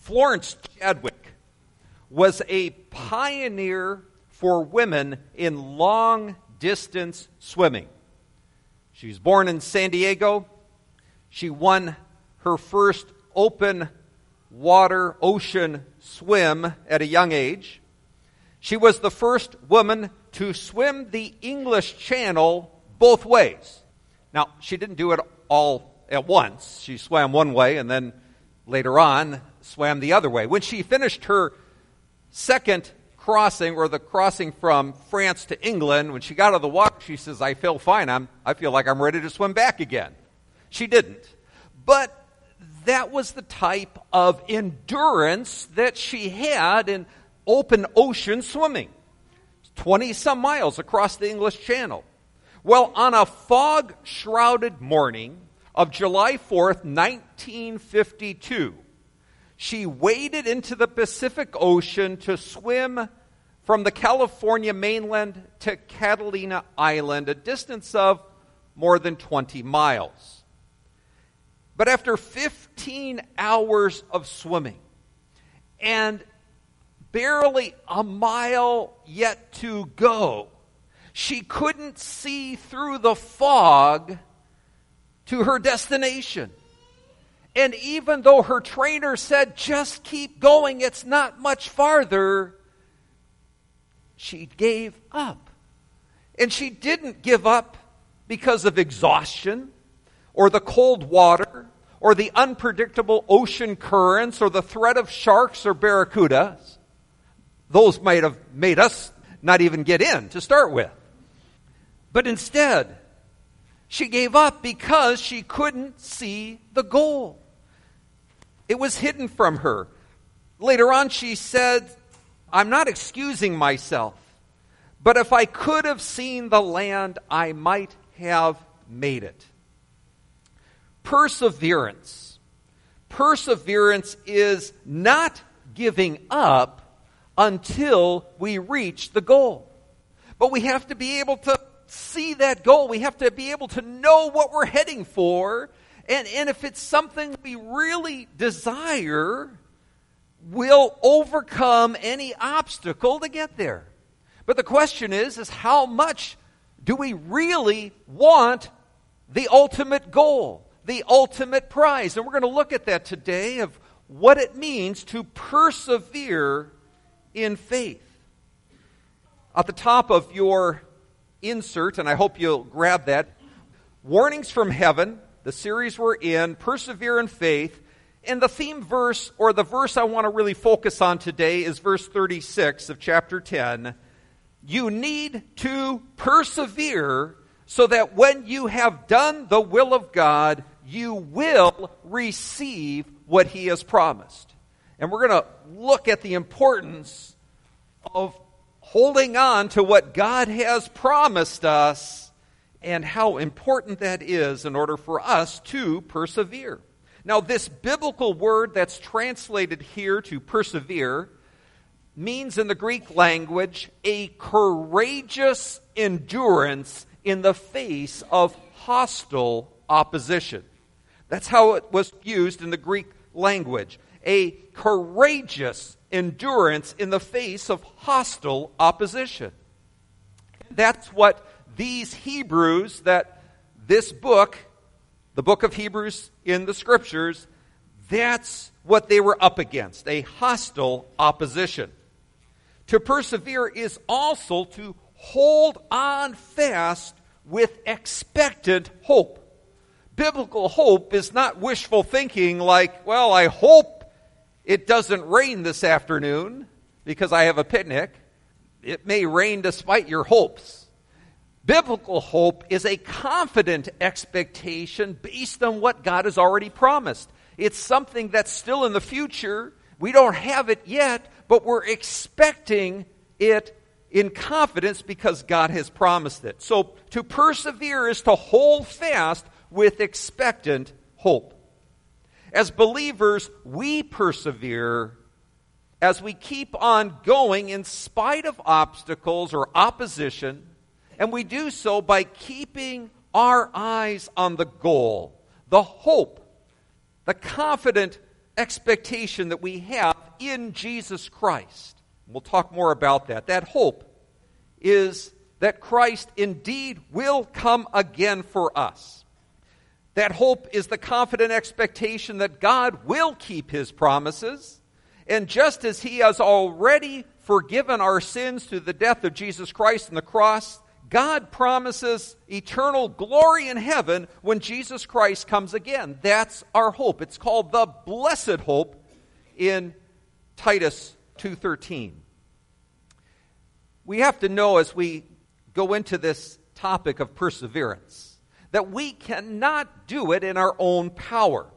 Florence Chadwick was a pioneer for women in long-distance swimming. She was born in San Diego. She won her first open water ocean swim at a young age. She was the first woman to swim the English Channel both ways. Now, she didn't do it all at once. She swam one way and then later on swam the other way. When she finished her second crossing, or the crossing from France to England, when she got out of the water, she says, I feel fine. I feel like I'm ready to swim back again. She didn't. But that was the type of endurance that she had in open ocean swimming. 20-some miles across the English Channel. Well, on a fog-shrouded morning of July 4th, 1952, she waded into the Pacific Ocean to swim from the California mainland to Catalina Island, a distance of more than 20 miles. But after 15 hours of swimming and barely a mile yet to go, she couldn't see through the fog to her destination. And even though her trainer said, just keep going, it's not much farther, she gave up. And she didn't give up because of exhaustion, or the cold water, or the unpredictable ocean currents, or the threat of sharks or barracudas. Those might have made us not even get in to start with. But instead, she gave up because she couldn't see the goal. It was hidden from her. Later on, she said, I'm not excusing myself, but if I could have seen the land, I might have made it. Perseverance. Perseverance is not giving up until we reach the goal. But we have to be able to see that goal. We have to be able to know what we're heading for. And if it's something we really desire, we'll overcome any obstacle to get there. But the question is how much do we really want the ultimate goal, the ultimate prize? And we're going to look at that today, of what it means to persevere in faith. At the top of your insert, and I hope you'll grab that, Warnings from Heaven, the series we're in, Persevere in Faith. And the theme verse, or the verse I want to really focus on today, is verse 36 of chapter 10. You need to persevere so that when you have done the will of God, you will receive what He has promised. And we're going to look at the importance of holding on to what God has promised us and how important that is in order for us to persevere. Now, this biblical word that's translated here to persevere means in the Greek language a courageous endurance in the face of hostile opposition. That's how it was used in the Greek language. A courageous endurance in the face of hostile opposition. That's what these Hebrews, that this book, the book of Hebrews in the Scriptures, that's what they were up against, a hostile opposition. To persevere is also to hold on fast with expectant hope. Biblical hope is not wishful thinking like, well, I hope it doesn't rain this afternoon because I have a picnic. It may rain despite your hopes. Biblical hope is a confident expectation based on what God has already promised. It's something that's still in the future. We don't have it yet, but we're expecting it in confidence because God has promised it. So to persevere is to hold fast with expectant hope. As believers, we persevere as we keep on going in spite of obstacles or opposition, and we do so by keeping our eyes on the goal, the hope, the confident expectation that we have in Jesus Christ. We'll talk more about that. That hope is that Christ indeed will come again for us. That hope is the confident expectation that God will keep his promises. And just as he has already forgiven our sins through the death of Jesus Christ on the cross, God promises eternal glory in heaven when Jesus Christ comes again. That's our hope. It's called the blessed hope in Titus 2:13. We have to know as we go into this topic of perseverance that we cannot do it in our own power.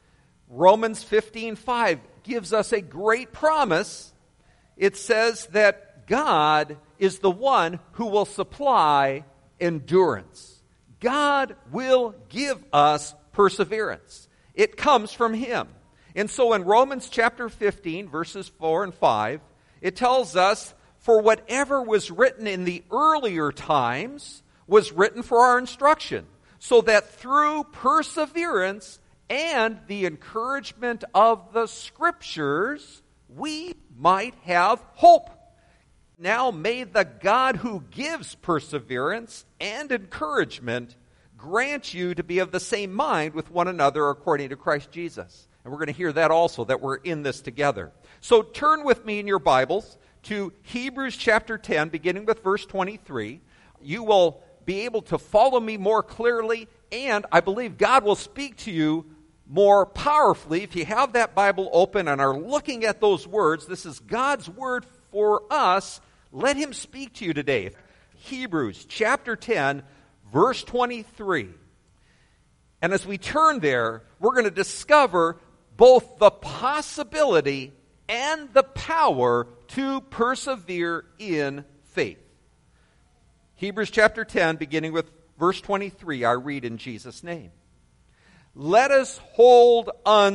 Romans 15:5 gives us a great promise. It says that God is the one who will supply endurance. God will give us perseverance. It comes from him. And so in Romans chapter 15, verses 4 and 5, it tells us, for whatever was written in the earlier times was written for our instruction, so that through perseverance and the encouragement of the Scriptures, we might have hope. Now may the God who gives perseverance and encouragement grant you to be of the same mind with one another according to Christ Jesus. And we're going to hear that also, that we're in this together. So turn with me in your Bibles to Hebrews chapter 10, beginning with verse 23. You will be able to follow me more clearly, and I believe God will speak to you more powerfully if you have that Bible open and are looking at those words. This is God's word for us. Let him speak to you today. Hebrews chapter 10, verse 23. And as we turn there, we're going to discover both the possibility and the power to persevere in faith. Hebrews chapter 10, beginning with verse 23, I read in Jesus' name. Let us hold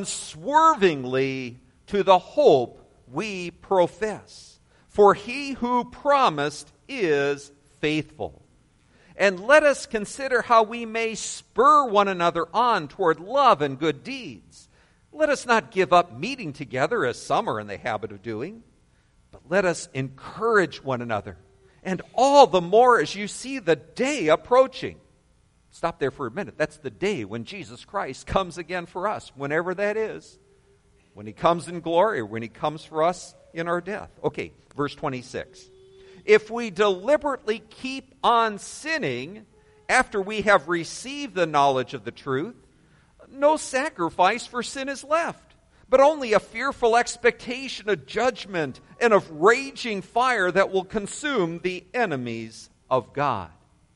unswervingly to the hope we profess, for he who promised is faithful. And let us consider how we may spur one another on toward love and good deeds. Let us not give up meeting together as some are in the habit of doing, but let us encourage one another, and all the more as you see the day approaching. Stop there for a minute. That's the day when Jesus Christ comes again for us, whenever that is. When he comes in glory, or when he comes for us in our death. Okay, verse 26. If we deliberately keep on sinning after we have received the knowledge of the truth, no sacrifice for sin is left, but only a fearful expectation of judgment and of raging fire that will consume the enemies of God.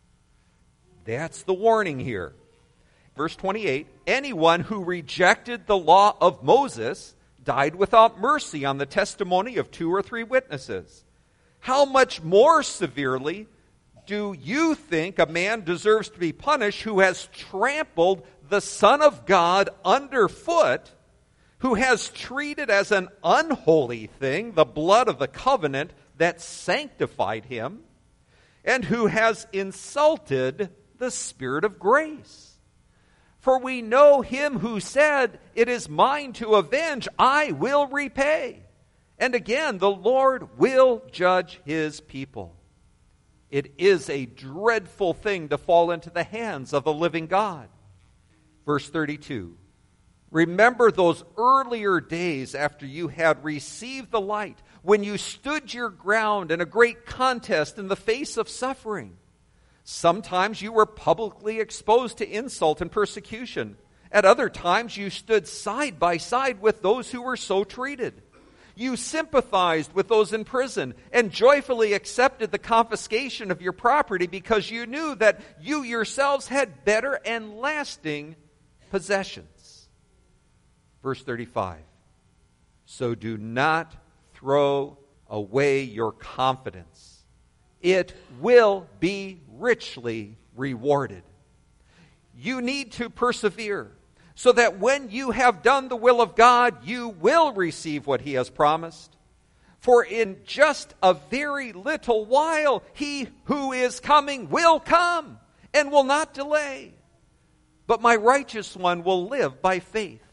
That's the warning here. Verse 28, anyone who rejected the law of Moses died without mercy on the testimony of 2 or 3 witnesses. How much more severely do you think a man deserves to be punished who has trampled the Son of God underfoot, who has treated as an unholy thing the blood of the covenant that sanctified him, and who has insulted the Spirit of grace? For we know him who said, it is mine to avenge, I will repay. And again, the Lord will judge his people. It is a dreadful thing to fall into the hands of the living God. Verse 32, remember those earlier days after you had received the light, when you stood your ground in a great contest in the face of suffering. Sometimes you were publicly exposed to insult and persecution. At other times you stood side by side with those who were so treated. You sympathized with those in prison and joyfully accepted the confiscation of your property because you knew that you yourselves had better and lasting possessions. Verse 35. So do not throw away your confidence. It will be richly rewarded. You need to persevere so that when you have done the will of God, you will receive what he has promised. For in just a very little while, he who is coming will come and will not delay. But my righteous one will live by faith.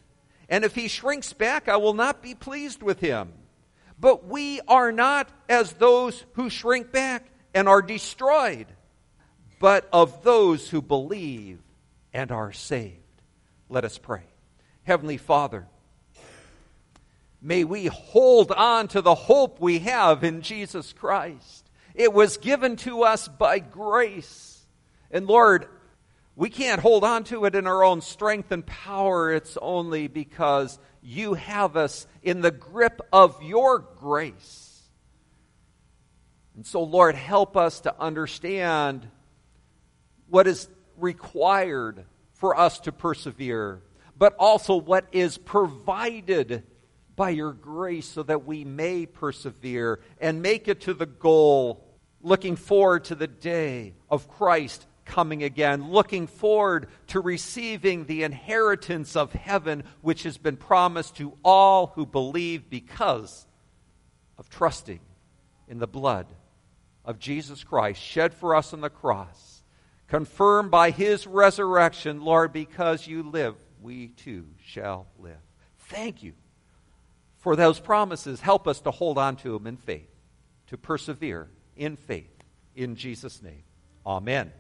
And if he shrinks back, I will not be pleased with him. But we are not as those who shrink back and are destroyed, but of those who believe and are saved. Let us pray. Heavenly Father, may we hold on to the hope we have in Jesus Christ. It was given to us by grace. And Lord, we can't hold on to it in our own strength and power. It's only because you have us in the grip of your grace. And so, Lord, help us to understand what is required for us to persevere, but also what is provided by your grace so that we may persevere and make it to the goal, looking forward to the day of Christ coming again, looking forward to receiving the inheritance of heaven, which has been promised to all who believe because of trusting in the blood of Jesus Christ shed for us on the cross, confirmed by his resurrection. Lord, because you live, we too shall live. Thank you for those promises. Help us to hold on to them in faith, to persevere in faith. In Jesus' name, amen.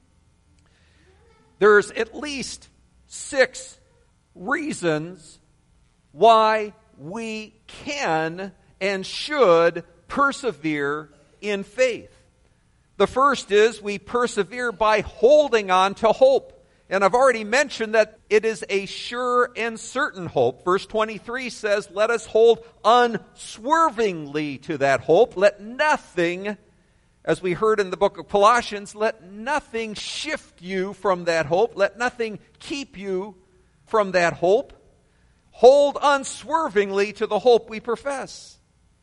There's at least 6 reasons why we can and should persevere in faith. The first is we persevere by holding on to hope. And I've already mentioned that it is a sure and certain hope. Verse 23 says, let us hold unswervingly to that hope. Let nothing, as we heard in the book of Colossians, let nothing shift you from that hope. Let nothing keep you from that hope. Hold unswervingly to the hope we profess.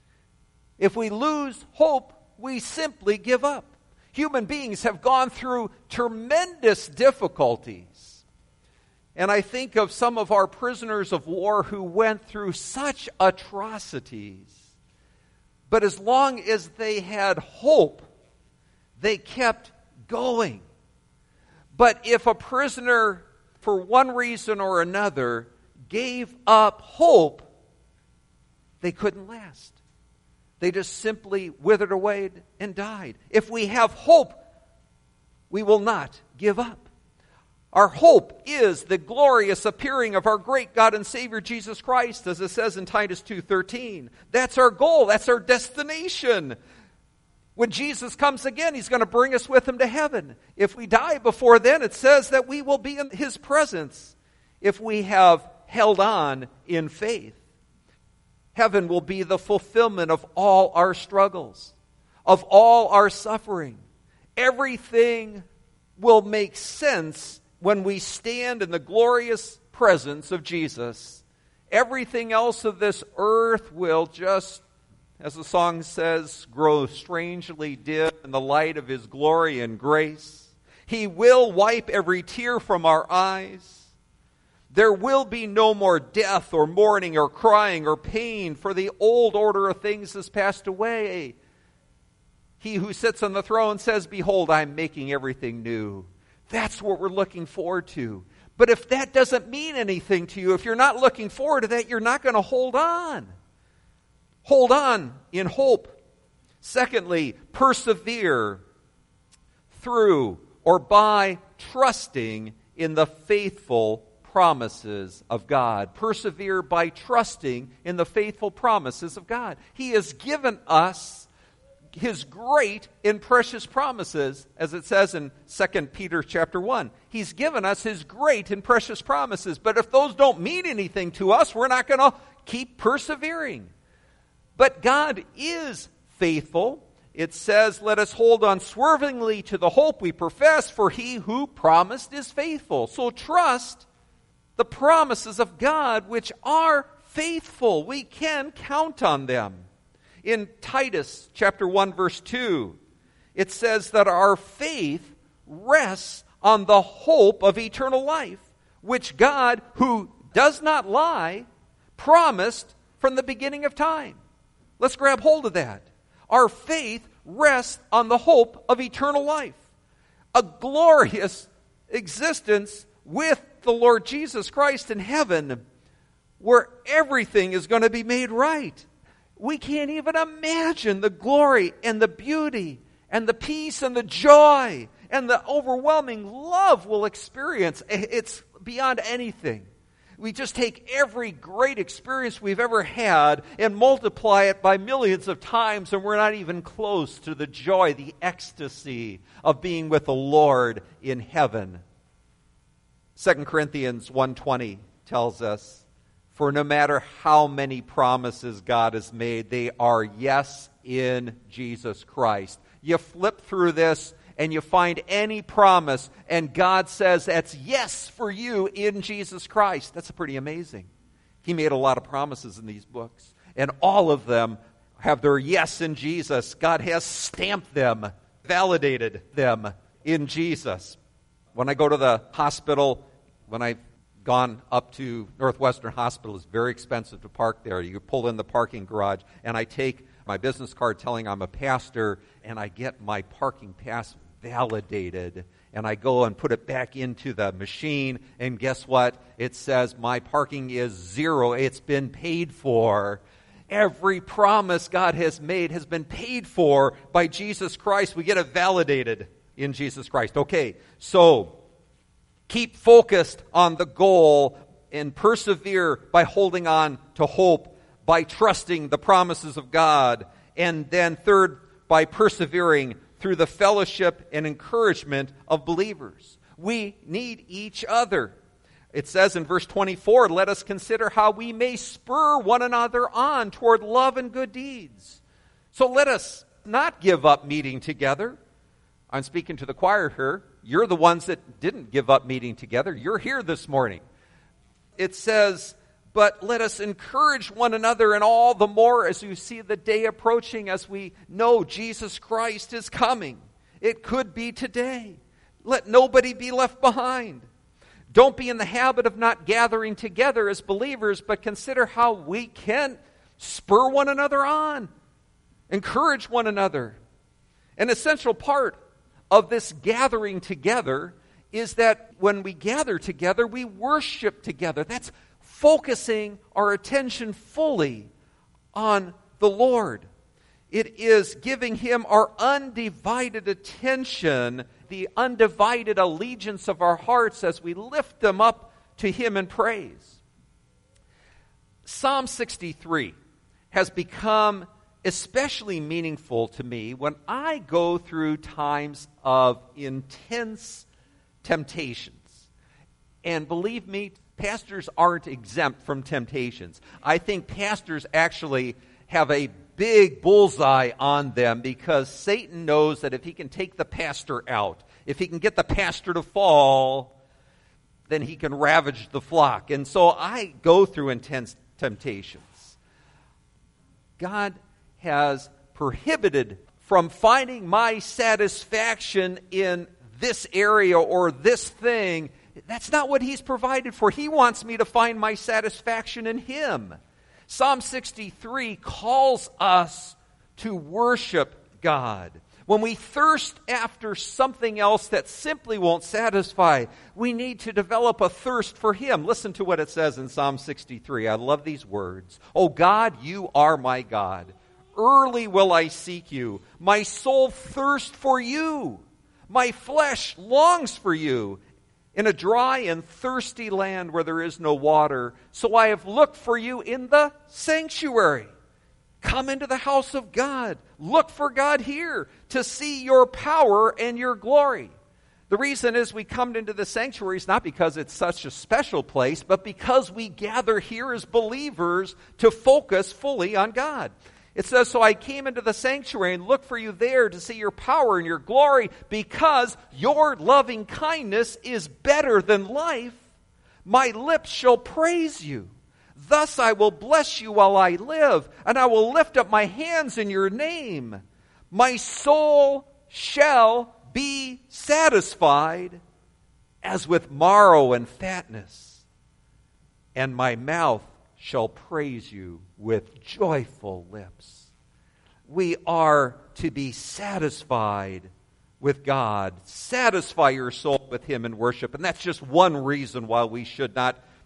If we lose hope, we simply give up. Human beings have gone through tremendous difficulties. And I think of some of our prisoners of war who went through such atrocities. But as long as they had hope, they kept going. But if a prisoner, for one reason or another, gave up hope, they couldn't last. They just simply withered away and died. If we have hope, we will not give up. Our hope is the glorious appearing of our great God and Savior Jesus Christ, as it says in Titus 2:13. That's our goal. That's our destination. When Jesus comes again, he's going to bring us with him to heaven. If we die before then, it says that we will be in his presence if we have held on in faith. Heaven will be the fulfillment of all our struggles, of all our suffering. Everything will make sense when we stand in the glorious presence of Jesus. Everything else of this earth will just, as the song says, grow strangely dim in the light of his glory and grace. He will wipe every tear from our eyes. There will be no more death or mourning or crying or pain, for the old order of things has passed away. He who sits on the throne says, behold, I'm making everything new. That's what we're looking forward to. But if that doesn't mean anything to you, if you're not looking forward to that, you're not going to hold on. Hold on in hope. Secondly, persevere through or by trusting in the faithful promises of God. Persevere by trusting in the faithful promises of God. He has given us his great and precious promises, as it says in 2 Peter chapter 1. He's given us his great and precious promises. But if those don't mean anything to us, we're not going to keep persevering. But God is faithful. It says, let us hold unswervingly to the hope we profess, for he who promised is faithful. So trust the promises of God, which are faithful. We can count on them. In Titus chapter 1, verse 2, it says that our faith rests on the hope of eternal life, which God, who does not lie, promised from the beginning of time. Let's grab hold of that. Our faith rests on the hope of eternal life, a glorious existence with the Lord Jesus Christ in heaven. where everything is going to be made right. We can't even imagine the glory and the beauty and the peace and the joy and the overwhelming love we'll experience. It's beyond anything. We just take every great experience we've ever had and multiply it by millions of times, and we're not even close to the joy, the ecstasy of being with the Lord in heaven. 2 Corinthians 1:20 tells us, "For no matter how many promises God has made, they are yes in Jesus Christ." You flip through this and you find any promise, and God says that's yes for you in Jesus Christ. That's pretty amazing. He made a lot of promises in these books, and all of them have their yes in Jesus. God has stamped them, validated them in Jesus. When I go to the hospital, when I've gone up to Northwestern Hospital, it's very expensive to park there. You pull in the parking garage, and I take my business card telling I'm a pastor, and I get my parking pass validated, and I go and put it back into the machine, and guess what? It says my parking is zero. It's been paid for. Every promise God has made has been paid for by Jesus Christ. We get it validated in Jesus Christ. Okay, so keep focused on the goal and persevere by holding on to hope, by trusting the promises of God, and then third, by persevering through the fellowship and encouragement of believers. We need each other. It says in verse 24, "Let us consider how we may spur one another on toward love and good deeds." So let us not give up meeting together. I'm speaking to the choir here. You're the ones that didn't give up meeting together. You're here this morning. It says, "But let us encourage one another, and all the more as you see the day approaching, as we know Jesus Christ is coming." It could be today. Let nobody be left behind. Don't be in the habit of not gathering together as believers, but consider how we can spur one another on, encourage one another. An essential part of this gathering together is that when we gather together, we worship together. That's focusing our attention fully on the Lord. It is giving Him our undivided attention, the undivided allegiance of our hearts as we lift them up to Him in praise. Psalm 63 has become especially meaningful to me when I go through times of intense temptations. And believe me, pastors aren't exempt from temptations. I think pastors actually have a big bullseye on them, because Satan knows that if he can take the pastor out, if he can get the pastor to fall, then he can ravage the flock. And so I go through intense temptations. God has prohibited from finding my satisfaction in this area or this thing. That's not what He's provided for. He wants me to find my satisfaction in Him. Psalm 63 calls us to worship God. When we thirst after something else that simply won't satisfy, we need to develop a thirst for Him. Listen to what it says in Psalm 63. I love these words. "O God, you are my God. Early will I seek you. My soul thirsts for you. My flesh longs for you in a dry and thirsty land where there is no water. So I have looked for you in the sanctuary." Come into the house of God. Look for God here to see your power and your glory. The reason is we come into the sanctuary is not because it's such a special place, but because we gather here as believers to focus fully on God. It says, "So I came into the sanctuary and looked for you there to see your power and your glory, because your loving kindness is better than life. My lips shall praise you. Thus I will bless you while I live, and I will lift up my hands in your name. My soul shall be satisfied as with marrow and fatness, and my mouth shall praise you with joyful lips." We are to be satisfied with God. Satisfy your soul with Him in worship. And that's just one reason why we should not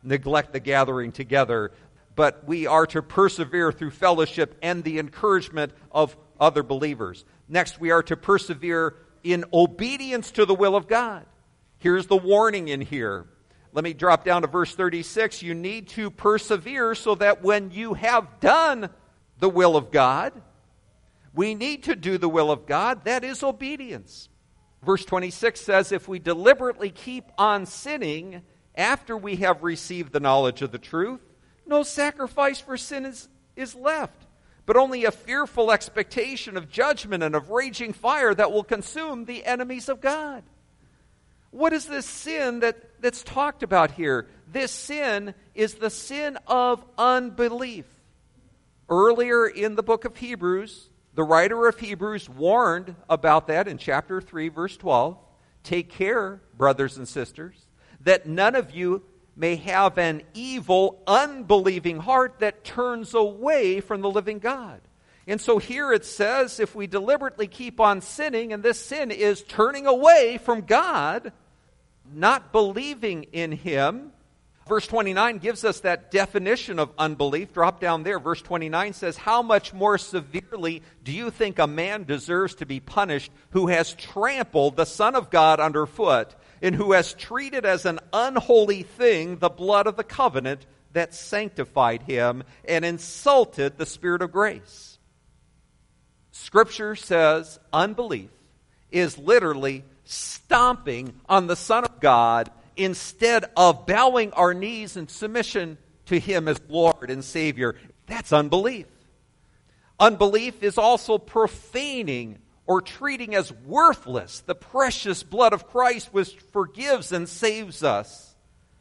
neglect the gathering together, but we are to persevere through fellowship and the encouragement of other believers. Next, we are to persevere in obedience to the will of God. Here's the warning in here. Let me drop down to verse 36. You need to persevere so that when you have done the will of God, we need to do the will of God. That is obedience. Verse 26 says, if we deliberately keep on sinning after we have received the knowledge of the truth, no sacrifice for sin is left, but only a fearful expectation of judgment and of raging fire that will consume the enemies of God. What is this sin that's talked about here? This sin is the sin of unbelief. Earlier in the book of Hebrews, the writer of Hebrews warned about that in chapter 3, verse 12. Take care, brothers and sisters, that none of you may have an evil, unbelieving heart that turns away from the living God. And so here it says, if we deliberately keep on sinning, and this sin is turning away from God, not believing in Him. Verse 29 gives us that definition of unbelief. Drop down there. Verse 29 says, how much more severely do you think a man deserves to be punished who has trampled the Son of God underfoot, and who has treated as an unholy thing the blood of the covenant that sanctified him, and insulted the Spirit of grace? Scripture says unbelief is literally stomping on the Son of God instead of bowing our knees in submission to Him as Lord and Savior. That's unbelief. Unbelief is also profaning or treating as worthless the precious blood of Christ, which forgives and saves us,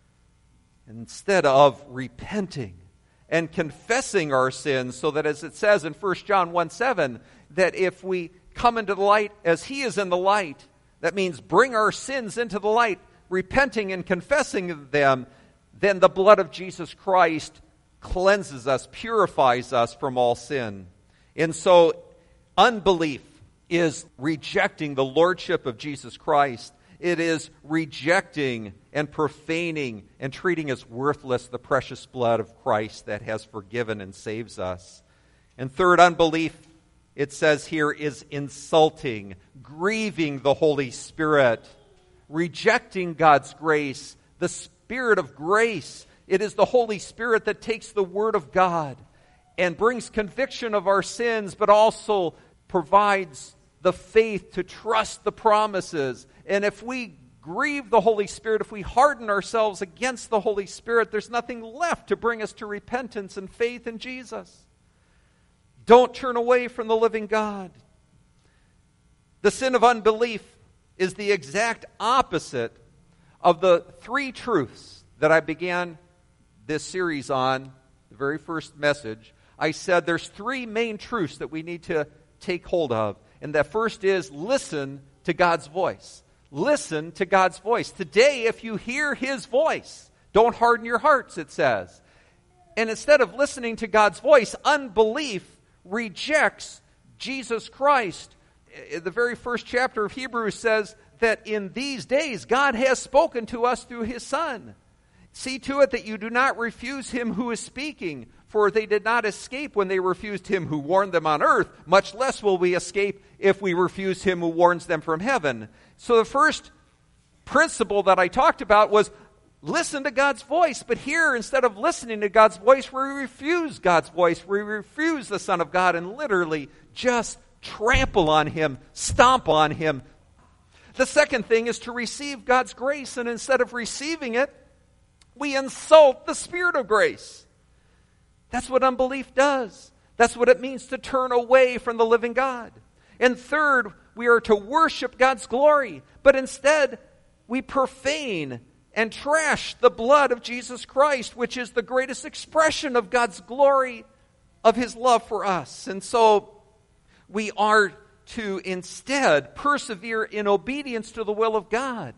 instead of repenting and confessing our sins, so that, as it says in 1 John 1:7, that if we come into the light as He is in the light, that means bring our sins into the light, repenting and confessing them, then the blood of Jesus Christ cleanses us, purifies us from all sin. And so unbelief is rejecting the lordship of Jesus Christ. It is rejecting and profaning and treating as worthless the precious blood of Christ that has forgiven and saves us. And third, unbelief, it says here, is insulting, grieving the Holy Spirit, rejecting God's grace, the Spirit of grace. It is the Holy Spirit that takes the Word of God and brings conviction of our sins, but also provides the faith to trust the promises. And if we grieve the Holy Spirit, if we harden ourselves against the Holy Spirit, there's nothing left to bring us to repentance and faith in Jesus. Don't turn away from the living God. The sin of unbelief is the exact opposite of the three truths that I began this series on, the very first message. I said there's three main truths that we need to take hold of. And that first is listen to God's voice. Listen to God's voice. Today, if you hear His voice, don't harden your hearts, it says. And instead of listening to God's voice, unbelief rejects Jesus Christ. The very first chapter of Hebrews says that in these days God has spoken to us through His Son. See to it that you do not refuse Him who is speaking, for they did not escape when they refused Him who warned them on earth. Much less will we escape if we refuse Him who warns them from heaven. So the first principle that I talked about was listen to God's voice. But here, instead of listening to God's voice, we refuse God's voice. We refuse the Son of God and literally just trample on Him, stomp on Him. The second thing is to receive God's grace, and instead of receiving it, we insult the Spirit of grace. That's what unbelief does. That's what it means to turn away from the living God. And third, we are to worship God's glory, but instead we profane and trash the blood of Jesus Christ, which is the greatest expression of God's glory, of His love for us. And so we are to instead persevere in obedience to the will of God.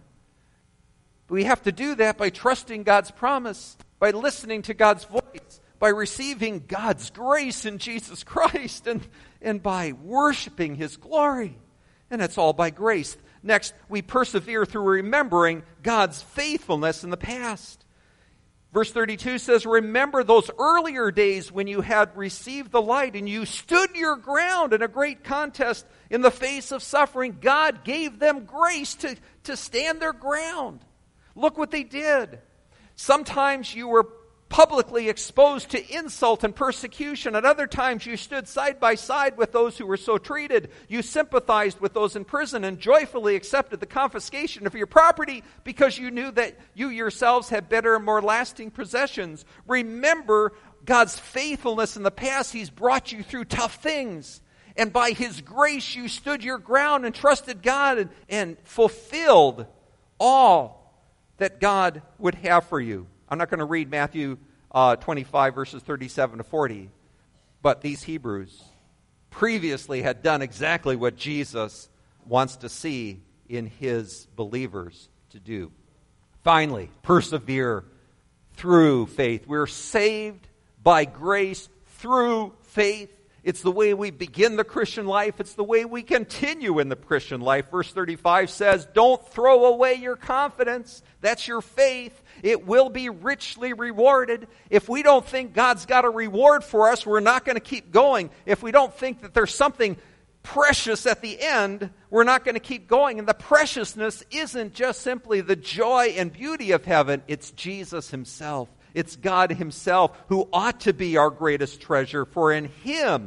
We have to do that by trusting God's promise, by listening to God's voice, by receiving God's grace in Jesus Christ, and by worshiping His glory. And it's all by grace. Next, we persevere through remembering God's faithfulness in the past. Verse 32 says, remember those earlier days when you had received the light and you stood your ground in a great contest in the face of suffering. God gave them grace to stand their ground. Look what they did. Sometimes you were publicly exposed to insult and persecution. At other times you stood side by side with those who were so treated. You sympathized with those in prison and joyfully accepted the confiscation of your property because you knew that you yourselves had better and more lasting possessions. Remember God's faithfulness in the past. He's brought you through tough things. And by His grace you stood your ground and trusted God and fulfilled all that God would have for you. I'm not going to read Matthew 25, verses 37 to 40. But these Hebrews previously had done exactly what Jesus wants to see in His believers to do. Finally, persevere through faith. We're saved by grace through faith. It's the way we begin the Christian life. It's the way we continue in the Christian life. Verse 35 says, don't throw away your confidence. That's your faith. It will be richly rewarded. If we don't think God's got a reward for us, we're not going to keep going. If we don't think that there's something precious at the end, we're not going to keep going. And the preciousness isn't just simply the joy and beauty of heaven. It's Jesus Himself. It's God Himself who ought to be our greatest treasure. For in Him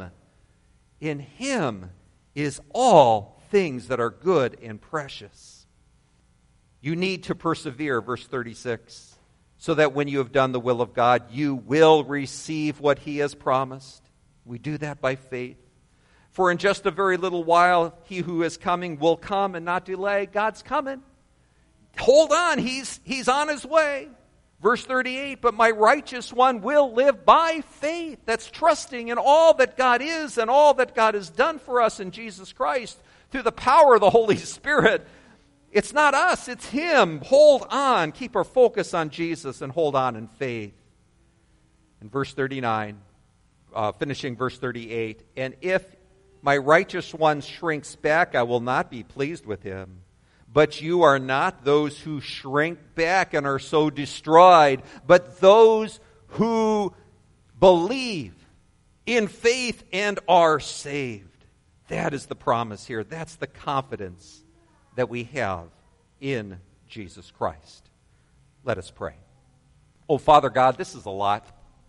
is all things that are good and precious. You need to persevere, verse 36, so that when you have done the will of God, you will receive what He has promised. We do that by faith. For in just a very little while, He who is coming will come and not delay. God's coming. Hold on, He's on His way. Verse 38, but my righteous one will live by faith. That's trusting in all that God is and all that God has done for us in Jesus Christ through the power of the Holy Spirit. It's not us, it's Him. Hold on. Keep our focus on Jesus and hold on in faith. In verse 39, finishing verse 38, and if my righteous one shrinks back, I will not be pleased with him. But you are not those who shrink back and are so destroyed, but those who believe in faith and are saved. That is the promise here. That's the confidence that we have in Jesus Christ. Let us pray. Oh, Father God, this is a lot.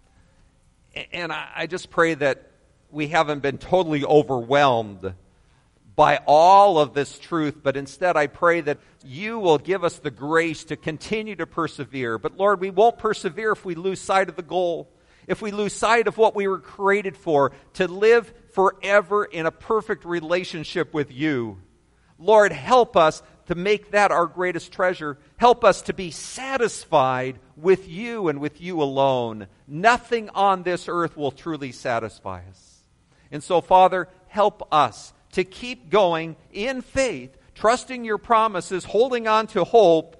And I just pray that we haven't been totally overwhelmed by all of this truth, but instead I pray that you will give us the grace to continue to persevere. But Lord, we won't persevere if we lose sight of the goal, if we lose sight of what we were created for, to live forever in a perfect relationship with you. Lord, help us to make that our greatest treasure. Help us to be satisfied with you and with you alone. Nothing on this earth will truly satisfy us. And so, Father, help us to keep going in faith, trusting your promises, holding on to hope,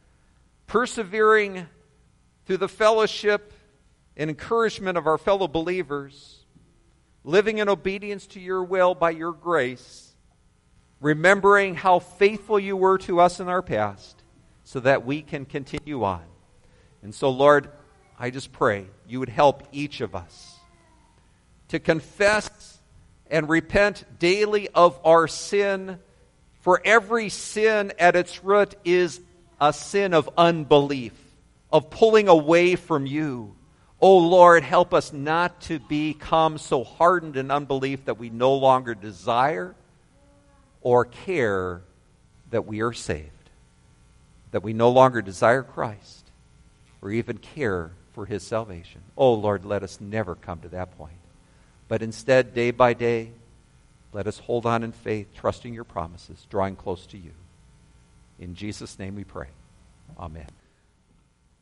persevering through the fellowship and encouragement of our fellow believers, living in obedience to your will by your grace, remembering how faithful you were to us in our past so that we can continue on. And so, Lord, I just pray you would help each of us to confess and repent daily of our sin. For every sin at its root is a sin of unbelief, of pulling away from you. Oh Lord, help us not to become so hardened in unbelief that we no longer desire or care that we are saved, that we no longer desire Christ or even care for His salvation. Oh Lord, let us never come to that point. But instead, day by day, let us hold on in faith, trusting your promises, drawing close to you. In Jesus' name we pray. Amen.